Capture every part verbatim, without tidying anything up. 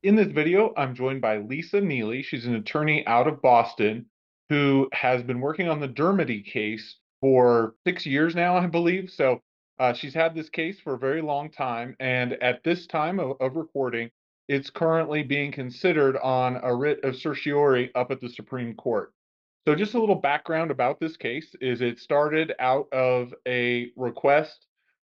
In this video, I'm joined by Lisa Neely. She's an attorney out of Boston who has been working on the Dermody case for six years now, I believe. So uh, she's had this case for a very long time. And at this time of, of recording, it's currently being considered on a writ of certiorari up at the Supreme Court. So just a little background about this case is it started out of a request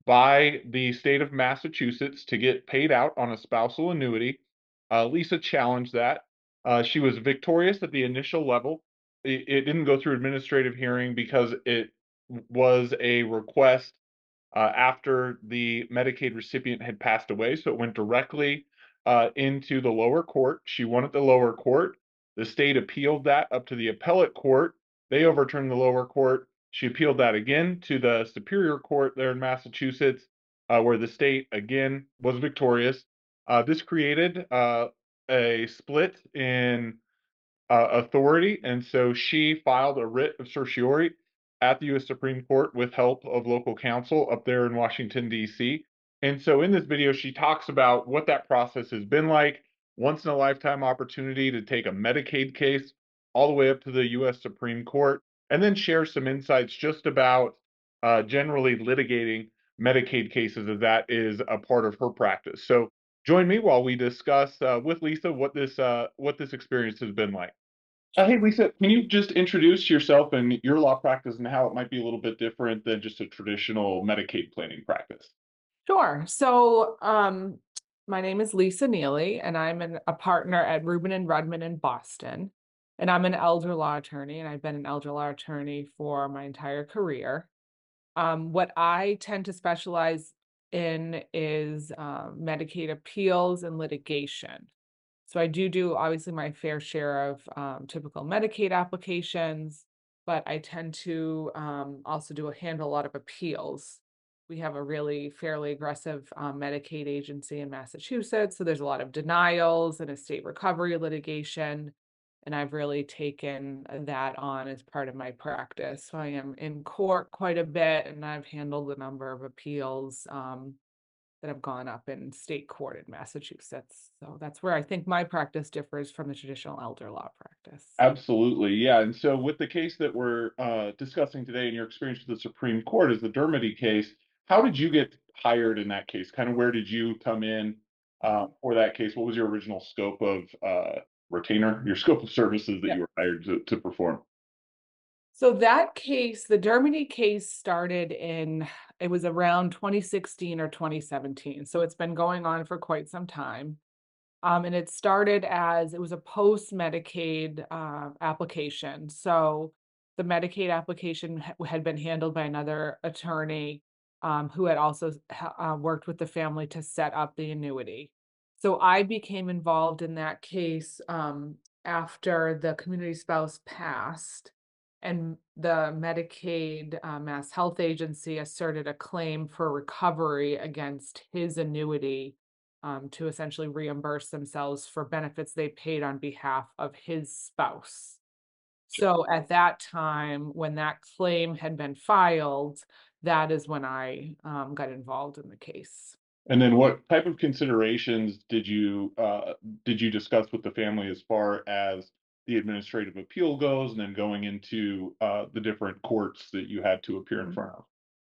by the state of Massachusetts to get paid out on a spousal annuity. Uh, Lisa challenged that. Uh, she was victorious at the initial level. It, it didn't go through administrative hearing because it was a request uh, after the Medicaid recipient had passed away. So it went directly uh, into the lower court. She won at the lower court. The state appealed that up to the appellate court. They overturned the lower court. She appealed that again to the Superior Court there in Massachusetts, uh, where the state again was victorious. Uh, this created uh, a split in uh, authority, and so she filed a writ of certiorari at the U S Supreme Court with help of local counsel up there in Washington, D C. And so in this video, she talks about what that process has been like, once in a lifetime opportunity to take a Medicaid case all the way up to the U S Supreme Court, and then share some insights just about uh, generally litigating Medicaid cases, as that is a part of her practice. So join me while we discuss uh, with Lisa what this uh, what this experience has been like. Uh, hey, Lisa, can you just introduce yourself and your law practice and how it might be a little bit different than just a traditional Medicaid planning practice? Sure. So, um, my name is Lisa Neely, and I'm an, a partner at Rubin and Rudman in Boston. And I'm an elder law attorney, and I've been an elder law attorney for my entire career. Um, what I tend to specialize in is uh, Medicaid appeals and litigation. So I do do obviously my fair share of um, typical Medicaid applications, but I tend to um, also do a handle a lot of appeals. We have a really fairly aggressive um, Medicaid agency in Massachusetts, so there's a lot of denials and estate recovery litigation, and I've really taken that on as part of my practice. So I am in court quite a bit, and I've handled a number of appeals. Um, that have gone up in state court in Massachusetts. So that's where I think my practice differs from the traditional elder law practice. Absolutely, yeah. And so, with the case that we're uh, discussing today, and your experience with the Supreme Court is the Dermody case, how did you get hired in that case? Kind of where did you come in uh, for that case? What was your original scope of uh, retainer, your scope of services that Yeah. you were hired to, to perform? So that case, the Dermody case started in, it was around twenty sixteen or twenty seventeen. So it's been going on for quite some time. Um, and it started as it was a post Medicaid uh, application. So the Medicaid application ha- had been handled by another attorney um, who had also ha- uh, worked with the family to set up the annuity. So I became involved in that case um, after the community spouse passed, and the Medicaid uh, Mass Health Agency asserted a claim for recovery against his annuity um, to essentially reimburse themselves for benefits they paid on behalf of his spouse. So at that time, when that claim had been filed, that is when I um, got involved in the case. And then, what type of considerations did you uh, did you discuss with the family as far as the administrative appeal goes, and then going into uh, the different courts that you had to appear in Mhm. front of?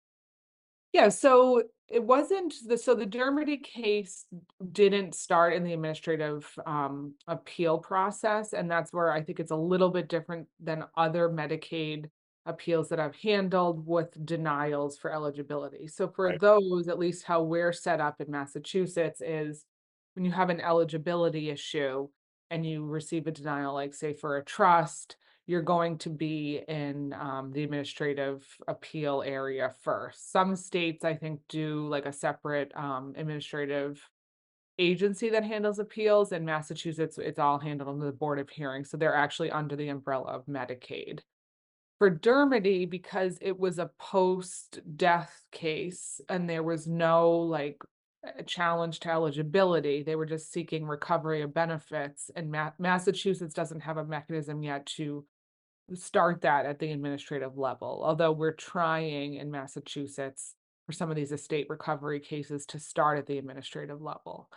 Yeah, so it wasn't the so the Dermody case didn't start in the administrative um, appeal process, and that's where I think it's a little bit different than other Medicaid appeals that I've handled with denials for eligibility. So for Right. those, at least how we're set up in Massachusetts is when you have an eligibility issue and you receive a denial, like say for a trust, you're going to be in um, the administrative appeal area first. Some states, I think, do like a separate um, administrative agency that handles appeals. In Massachusetts, it's all handled under the Board of Hearings. So they're actually under the umbrella of Medicaid. For Dermody, because it was a post-death case and there was no like a challenge to eligibility, they were just seeking recovery of benefits. And Ma- Massachusetts doesn't have a mechanism yet to start that at the administrative level, although we're trying in Massachusetts for some of these estate recovery cases to start at the administrative level. Okay.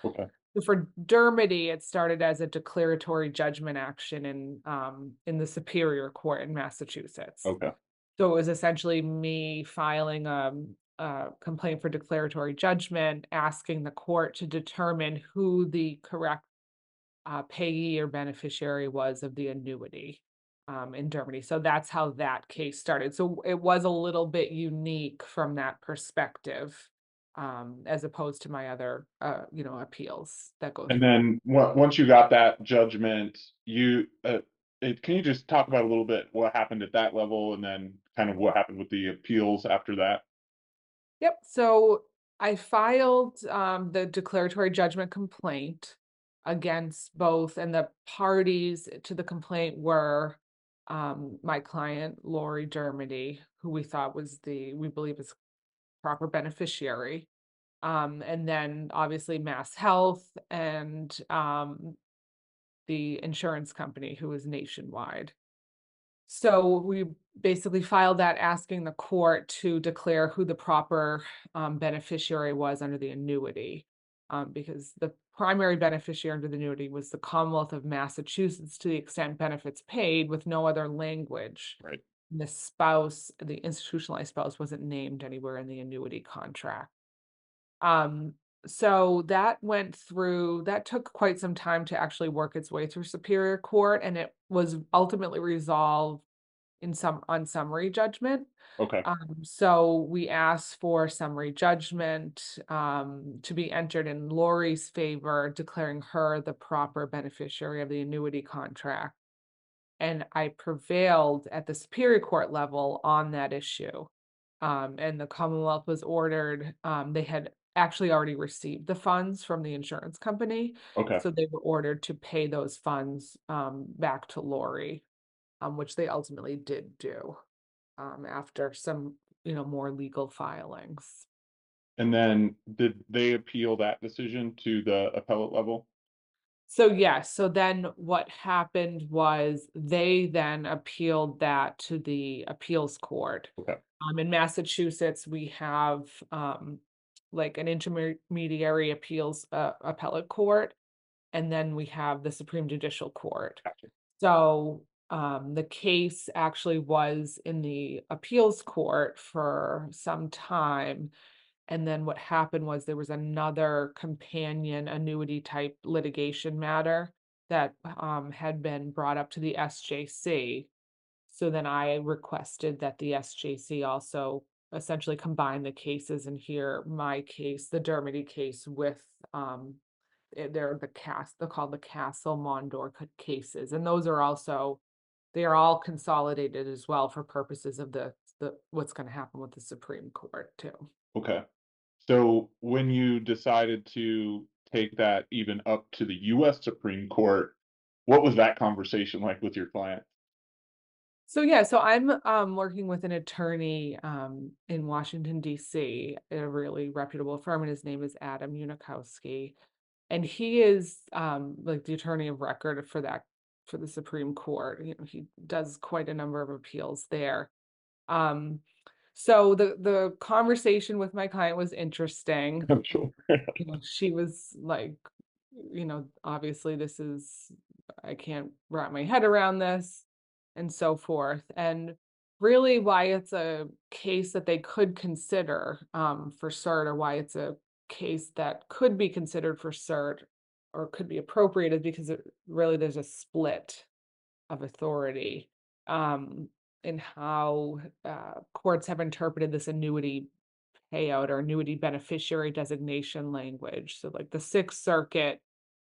So for Dermody, it started as a declaratory judgment action in um, in the Superior Court in Massachusetts. Okay. So it was essentially me filing um, a complaint for declaratory judgment, asking the court to determine who the correct uh, payee or beneficiary was of the annuity um, in Germany. So that's how that case started. So it was a little bit unique from that perspective, um, as opposed to my other, uh, you know, appeals that go And through. then on- once you got that judgment, you uh, it, can you just talk about a little bit what happened at that level, and then kind of what happened with the appeals after that? Yep. So I filed um, the declaratory judgment complaint against both, and the parties to the complaint were um, my client, Lori Dermody, who we thought was the, we believe is proper beneficiary. Um, and then obviously Mass Health and um, the insurance company, who is Nationwide. So we basically filed that asking the court to declare who the proper um, beneficiary was under the annuity. Um, because the primary beneficiary under the annuity was the Commonwealth of Massachusetts to the extent benefits paid, with no other language. Right. The spouse, the institutionalized spouse, wasn't named anywhere in the annuity contract. Um, so that went through, that took quite some time to actually work its way through Superior Court, and it was ultimately resolved in some on summary judgment. Okay. Um, so we asked for summary judgment um, to be entered in Lori's favor, declaring her the proper beneficiary of the annuity contract. And I prevailed at the Superior Court level on that issue. Um, and the Commonwealth was ordered, um, they had actually already received the funds from the insurance company. Okay. So they were ordered to pay those funds um, back to Lori, um, which they ultimately did do um, after some, you know, more legal filings. And then did they appeal that decision to the appellate level? So yes, so then what happened was they then appealed that to the appeals court. Okay. Um, in Massachusetts, we have um, like an intermediary appeals uh, appellate court, and then we have the Supreme Judicial Court. Gotcha. So um, the case actually was in the appeals court for some time. And then what happened was there was another companion annuity type litigation matter that um, had been brought up to the S J C. So then I requested that the S J C also essentially combine the cases and hear my case, the Dermody case, with um, eh, they're the cast, they're called the Castle Mondor c- cases, and those are also, they are all consolidated as well for purposes of the the what's going to happen with the Supreme Court too. Okay. So when you decided to take that even up to the U S Supreme Court, what was that conversation like with your client? So yeah, so I'm um, working with an attorney um, in Washington, D C, at a really reputable firm, and his name is Adam Unikowski. And he is um, like the attorney of record for that, for the Supreme Court. You know, he does quite a number of appeals there. Um, so the the conversation with my client was interesting. I'm sure. You know, she was like, you know, obviously this is, I can't wrap my head around this, and so forth. And really why it's a case that they could consider um, for cert, or why it's a case that could be considered for cert or could be appropriate, is because it really, there's a split of authority um, in how uh, courts have interpreted this annuity payout or annuity beneficiary designation language. So like the Sixth Circuit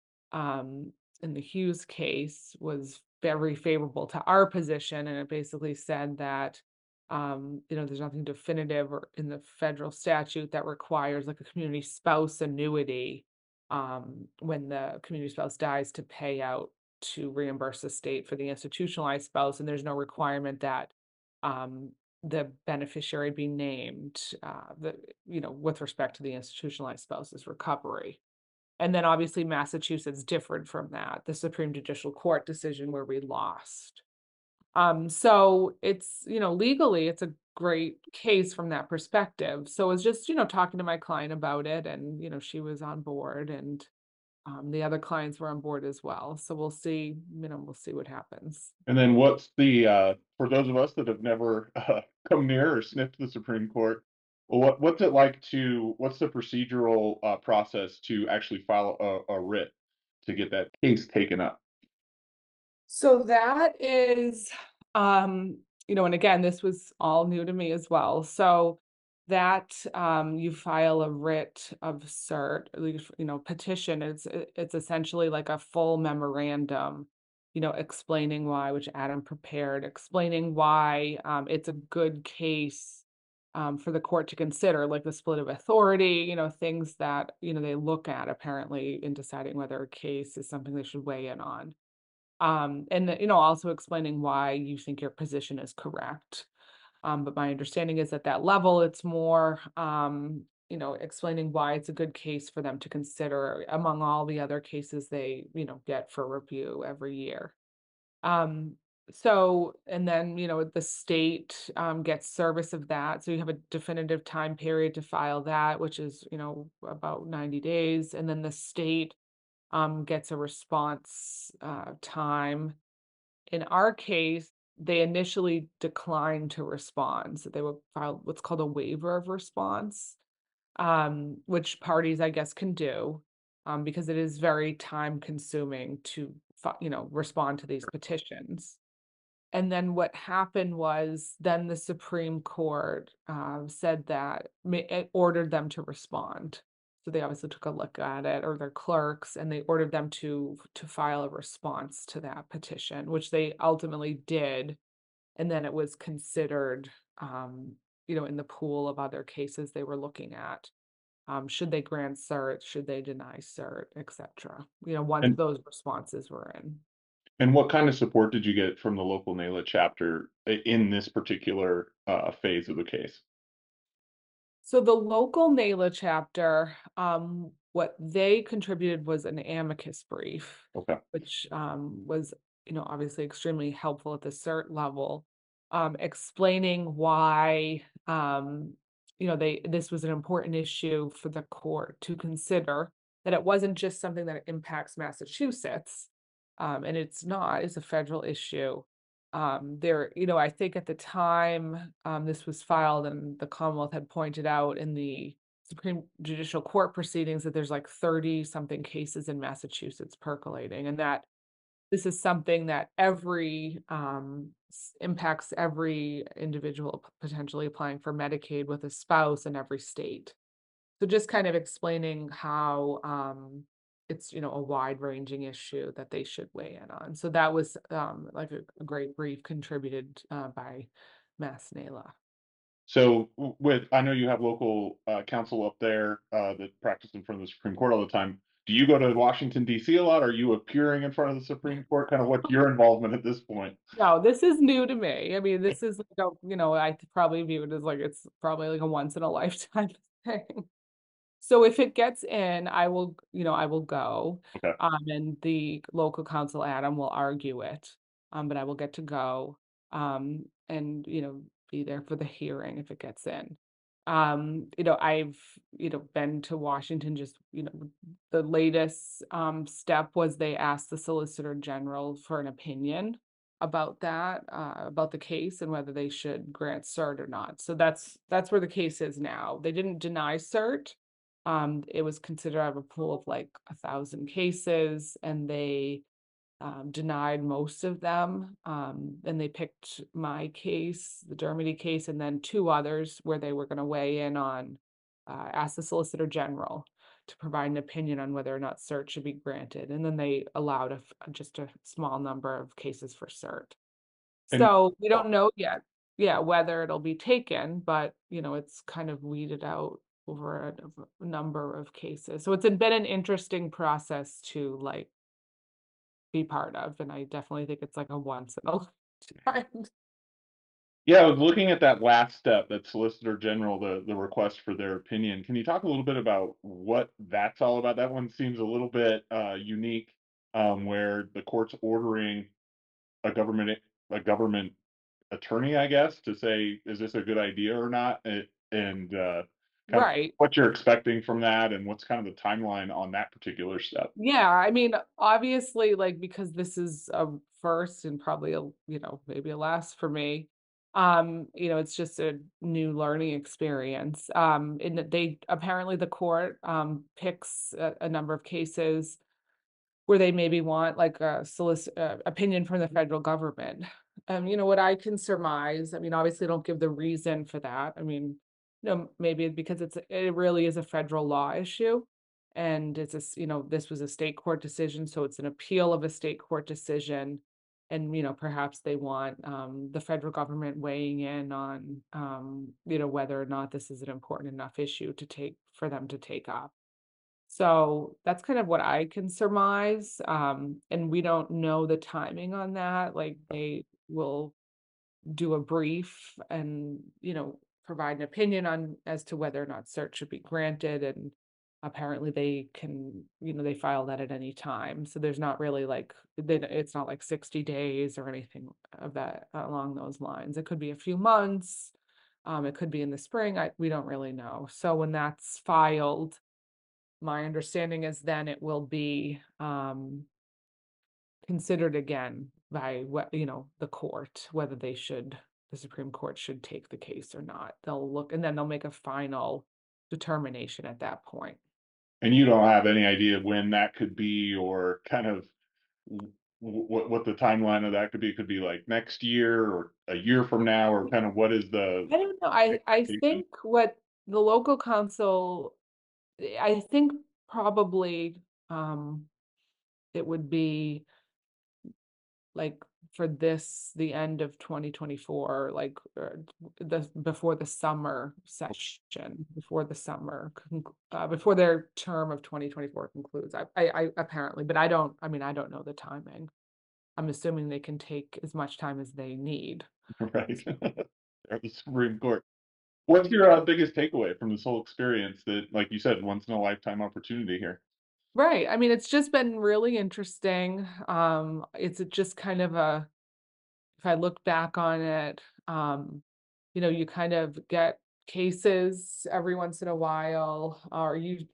um, in the Hughes case was very favorable to our position, and it basically said that um, you know, there's nothing definitive or in the federal statute that requires like a community spouse annuity um, when the community spouse dies to pay out to reimburse the state for the institutionalized spouse, and there's no requirement that um, the beneficiary be named, uh, the you know, with respect to the institutionalized spouse's recovery. And then obviously Massachusetts differed from that, the Supreme Judicial Court decision where we lost. Um, so it's, you know, legally it's a great case from that perspective. So I was just, you know, talking to my client about it, and, you know, she was on board, and Um, the other clients were on board as well. So we'll see, you know, we'll see what happens. And then what's the uh, for those of us that have never uh, come near or sniffed the Supreme Court, well, what what's it like to what's the procedural uh, process to actually file a, a writ to get that case taken up? So that is, um, you know, and again, this was all new to me as well. So that um, you file a writ of cert, like, you know, petition. It's it- it's essentially like a full memorandum, you know, explaining why, which Adam prepared, explaining why um, it's a good case um, for the court to consider, like the split of authority, you know, things that you know they look at apparently in deciding whether a case is something they should weigh in on. Um, and, you know, also explaining why you think your position is correct. Um, but my understanding is at that level, it's more, um, you know, explaining why it's a good case for them to consider among all the other cases they, you know, get for review every year. Um, so, and then, you know, the state um, gets service of that. So you have a definitive time period to file that, which is, you know, about ninety days. And then the state um, gets a response uh, time. In our case, they initially declined to respond. So they would file what's called a waiver of response, um, which parties, I guess, can do um, because it is very time consuming to, fi- you know, respond to these petitions. And then what happened was then the Supreme Court um, said that ma- it ordered them to respond. So they obviously took a look at it, or their clerks, and they ordered them to to file a response to that petition, which they ultimately did. And then it was considered, um, you know, in the pool of other cases they were looking at. Um, should they grant cert? Should they deny cert, et cetera. You know, once And those responses were in. and what kind of support did you get from the local NALA chapter i- in this particular uh, phase of the case? So the local NALA chapter, um, what they contributed was an amicus brief, Okay. which um, was, you know, obviously extremely helpful at the cert level, um, explaining why, um, you know, they this was an important issue for the court to consider, that it wasn't just something that impacts Massachusetts, um, and it's not, it's a federal issue. Um, there, you know, I think at the time um, this was filed and the Commonwealth had pointed out in the Supreme Judicial Court proceedings that there's like thirty something cases in Massachusetts percolating, and that this is something that every um, s- impacts every individual p- potentially applying for Medicaid with a spouse in every state. So just kind of explaining how um, it's, you know, a wide-ranging issue that they should weigh in on. So that was um, like a, a great brief contributed uh, by Mass NALA. So w- with I know you have local uh, counsel up there uh, that practice in front of the Supreme Court all the time. Do you go to Washington D C a lot? Are you appearing in front of the Supreme Court? Kind of what's your involvement at this point? No, this is new to me. I mean, this is like a, you know, I th- probably view it as like it's probably like a once in a lifetime thing. So if it gets in, I will, you know, I will go. Okay. Um, and the local council, Adam, will argue it. Um, but I will get to go. Um, and, you know, be there for the hearing if it gets in. Um, you know, I've, you know, been to Washington just, you know, the latest um step was they asked the Solicitor General for an opinion about that, uh, about the case and whether they should grant cert or not. So that's that's where the case is now. They didn't deny cert. Um, it was considered out of a pool of like a thousand cases, and they um, denied most of them. Um, and they picked my case, the Dermody case, and then two others where they were going to weigh in on, uh, ask the Solicitor General to provide an opinion on whether or not cert should be granted. And then they allowed a, f- just a small number of cases for cert. And So we don't know yet, yeah, whether it'll be taken, but you know, it's kind of weeded out over a, a number of cases. So it's been an interesting process to like be part of, and I definitely think it's like a once in a lifetime. yeah, I was looking at that last step, that Solicitor General, the the request for their opinion. Can you talk a little bit about what that's all about? That one seems a little bit uh, unique, um, where the court's ordering a government a government attorney, I guess, to say, is this a good idea or not? And, and uh, kind of Right. what you're expecting from that and what's kind of the timeline on that particular step. Yeah, I mean, obviously, like, because this is a first and probably a, you know, maybe a last for me. Um, you know, it's just a new learning experience. Um, and that they apparently the court um picks a, a number of cases where they maybe want like a solic uh, opinion from the federal government. Um, you know, what I can surmise, I mean, obviously don't give the reason for that. I mean, you know, maybe because it's it really is a federal law issue. And it's a, s- you know, this was a state court decision, so it's an appeal of a state court decision. And, you know, perhaps they want um, the federal government weighing in on, um, you know, whether or not this is an important enough issue to take for them to take up. So that's kind of what I can surmise, um, and we don't know the timing on that, like, they will do a brief and, you know, provide an opinion on as to whether or not search should be granted, and apparently they can, you know, they file that at any time, so there's not really, like they it's not like sixty days or anything of that along those lines. It could be a few months, um, it could be in the spring, I we don't really know. So when that's filed, my understanding is then it will be, um, considered again by what you know, the court, whether they should the Supreme Court should take the case or not. They'll look and then they'll make a final determination at that point. And you don't have any idea when that could be or kind of w- what what the timeline of that could be. It could be like next year or a year from now, or kind of what is the I don't know, I I expectation? think what the local council I think probably, um, it would be like, for this the end of twenty twenty-four, like, er, the before the summer session, before the summer conc uh, before their term of twenty twenty-four concludes. I I I apparently, but I don't I mean, I don't know the timing. I'm assuming they can take as much time as they need. Right? Or the Supreme Court. What's your uh, biggest takeaway from this whole experience that, like you said, once in a lifetime opportunity here? Right, I mean, it's just been really interesting. Um, it's just kind of a if I look back on it, um, you know, you kind of get cases every once in a while, or you,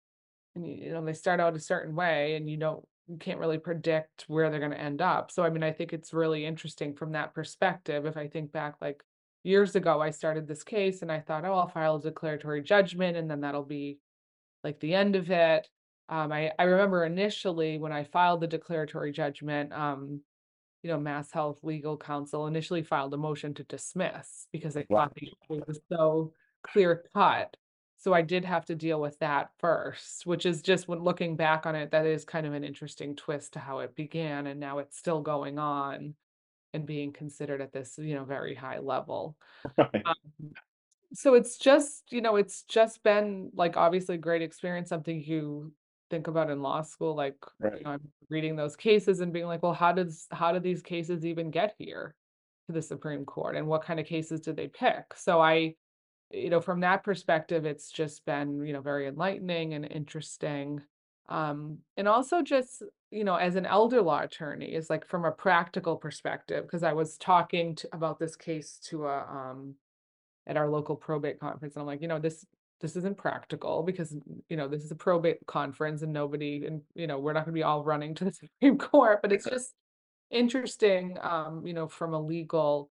and you know, they start out a certain way, and you don't, you can't really predict where they're going to end up. So, I mean, I think it's really interesting from that perspective. If I think back, like years ago, I started this case, and I thought, oh, I'll file a declaratory judgment, and then that'll be like the end of it. Um, I I remember initially when I filed the declaratory judgment, um, you know, Mass Health Legal Counsel initially filed a motion to dismiss because they Wow. thought the issue was so clear cut. So I did have to deal with that first, which is just when looking back on it, that is kind of an interesting twist to how it began, and now it's still going on and being considered at this, you know, very high level. Right. Um, so it's just, you know, it's just been like obviously a great experience, something you think about in law school, like, you Right. know, I'm reading those cases and being like, well, how does how do these cases even get here to the Supreme Court? And what kind of cases did they pick? So I, you know, from that perspective, it's just been, you know, very enlightening and interesting. Um, and also just, you know, as an elder law attorney, is like from a practical perspective, because I was talking to, about this case to a um at our local probate conference, and I'm like, you know, this this isn't practical because, you know, this is a probate conference and nobody and, you know, we're not gonna be all running to the Supreme Court, but it's just interesting, um, you know, from a legal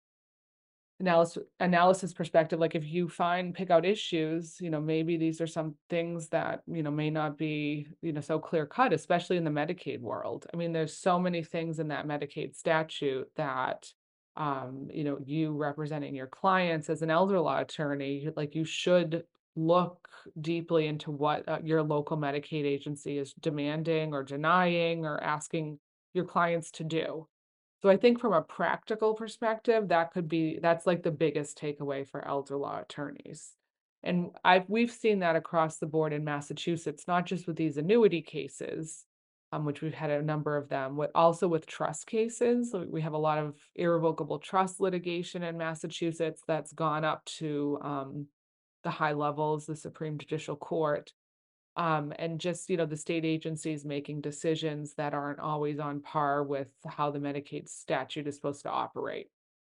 analysis analysis perspective, like if you find pick out issues, you know, maybe these are some things that, you know, may not be, you know, so clear cut, especially in the Medicaid world. I mean, there's so many things in that Medicaid statute that, um, you know, you representing your clients as an elder law attorney, like you should look deeply into what uh, your local Medicaid agency is demanding or denying or asking your clients to do. So I think from a practical perspective, that could be that's like the biggest takeaway for elder law attorneys. And I've we've seen that across the board in Massachusetts, not just with these annuity cases, um, which we've had a number of them, but also with trust cases. So we have a lot of irrevocable trust litigation in Massachusetts that's gone up to um, the high levels, the Supreme Judicial Court. Um, and just, you know, the state agencies making decisions that aren't always on par with how the Medicaid statute is supposed to operate.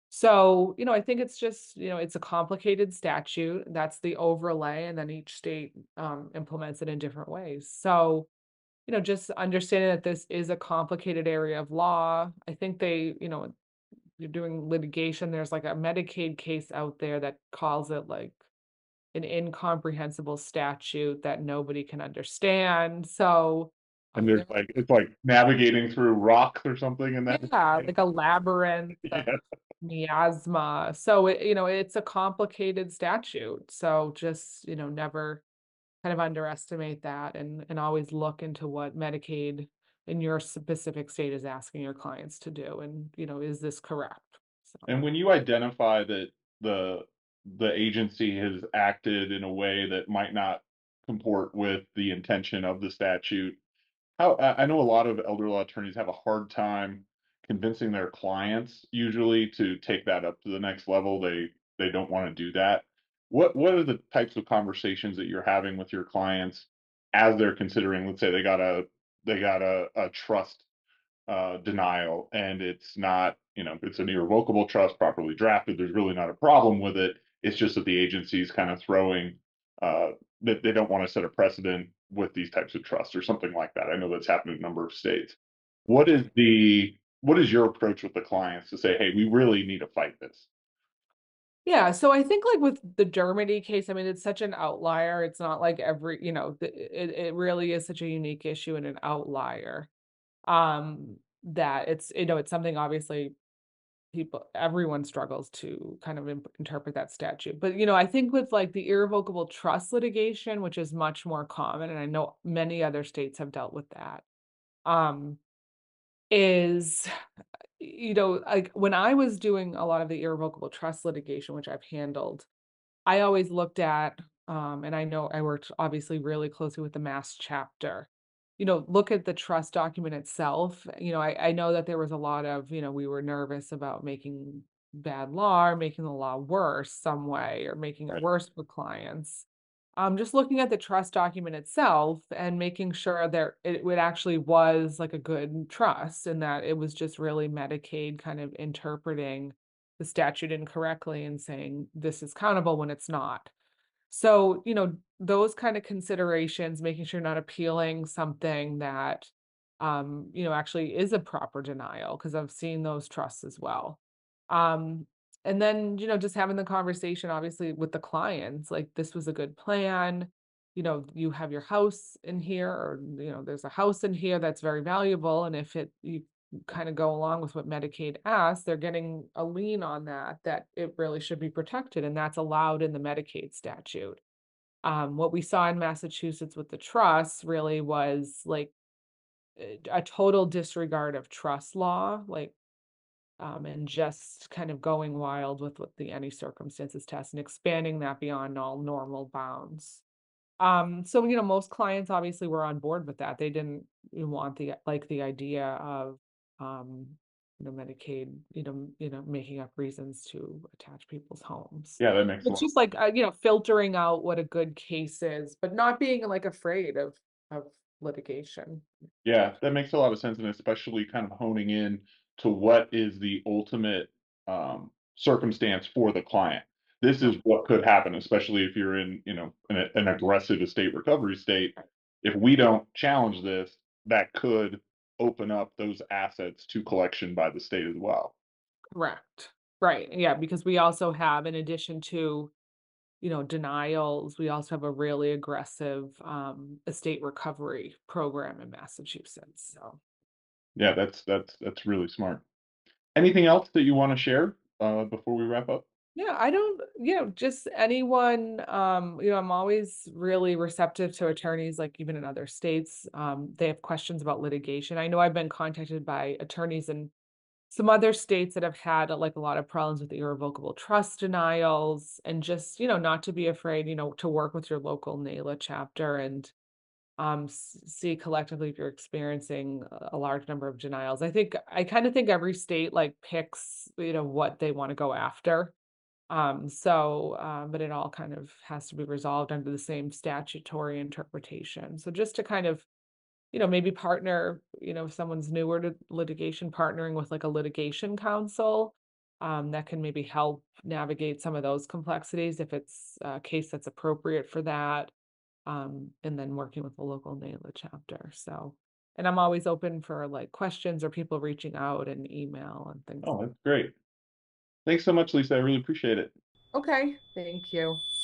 So, you know, I think it's just, you know, it's a complicated statute. That's the overlay, and then each state um, implements it in different ways. So, you know, just understanding that this is a complicated area of law. I think they, you know, you're doing litigation. There's like a Medicaid case out there that calls it like an incomprehensible statute that nobody can understand. So, And um, there's there, like it's like navigating through rocks or something in that. yeah, like a labyrinth of Yeah. miasma. So it, you know, it's a complicated statute. So just, you know, never kind of underestimate that and and always look into what Medicaid in your specific state is asking your clients to do. And, you know, is this correct? So And when you identify that the the agency has acted in a way that might not comport with the intention of the statute, how I I know a lot of elder law attorneys have a hard time convincing their clients usually to take that up to the next level. They they don't want to do that. What what are the types of conversations that you're having with your clients as they're considering, let's say they got a they got a, a trust uh, denial, and it's not, you know, it's an irrevocable trust properly drafted. There's really not a problem with it. It's just that the agency's kind of throwing uh, that they don't want to set a precedent with these types of trusts or something like that. I know that's happened in a number of states. What is the what is your approach with the clients to say, hey, we really need to fight this? yeah, so I think like with the Dermody case, I mean, it's such an outlier. It's not like every, you know, the, it it really is such a unique issue and an outlier. Um, that it's, you know, it's something obviously people everyone struggles to kind of imp- interpret that statute. But, you know, I think with like the irrevocable trust litigation, which is much more common, and I know many other states have dealt with that. Um, is you know, like when I was doing a lot of the irrevocable trust litigation, which I've handled, I always looked at, um, and I know I worked obviously really closely with the Mass chapter. You know, look at the trust document itself. You know, I, I know that there was a lot of, you know, we were nervous about making bad law or making the law worse some way or making it Right. worse for clients. Um, just looking at the trust document itself and making sure that it, it actually was like a good trust and that it was just really Medicaid kind of interpreting the statute incorrectly and saying this is countable when it's not. So, you know, those kind of considerations, making sure you're not appealing something that, um, you know, actually is a proper denial, because I've seen those trusts as well. Um, and then, you know, just having the conversation, obviously, with the clients, like this was a good plan. You know, you have your house in here, or, you know, there's a house in here that's very valuable. And if it, you kind of go along with what Medicaid asks, they're getting a lien on that, that it really should be protected. And that's allowed in the Medicaid statute. Um, what we saw in Massachusetts with the trust really was like a a total disregard of trust law, like, um, and just kind of going wild with what the any circumstances test and expanding that beyond all normal bounds. Um, so, you know, most clients obviously were on board with that. They didn't want the like the idea of, um, you know, Medicaid, you know, you know, making up reasons to attach people's homes. Yeah, that makes a It's lot. just like, uh, you know, filtering out what a good case is, but not being like afraid of of litigation. Yeah, that makes a lot of sense, and especially kind of honing in to what is the ultimate um, circumstance for the client. This is what could happen, especially if you're in, you know, an, an aggressive estate recovery state. If we don't challenge this, that could open up those assets to collection by the state as well. Correct. Right. Yeah, because we also have, in addition to, you know, denials, we also have a really aggressive um, estate recovery program in Massachusetts. So, Yeah, that's that's that's really smart. Anything else that you want to share uh, before we wrap up? yeah, I don't, you know, just anyone, um, you know, I'm always really receptive to attorneys, like even in other states. Um, they have questions about litigation. I know I've been contacted by attorneys in some other states that have had uh, like a lot of problems with irrevocable trust denials, and just, you know, not to be afraid, you know, to work with your local NALA chapter and um s- see collectively if you're experiencing a a large number of denials. I think I kind of think every state like picks, you know, what they want to go after. Um so um but it all kind of has to be resolved under the same statutory interpretation. So just to kind of, you know, maybe partner, you know, if someone's newer to litigation, partnering with like a litigation counsel um, that can maybe help navigate some of those complexities if it's a case that's appropriate for that. Um, and then working with the local NALA chapter. So, and I'm always open for like questions or people reaching out and email and things. Oh, that's great. Thanks so much, Lisa. I really appreciate it. Okay, thank you.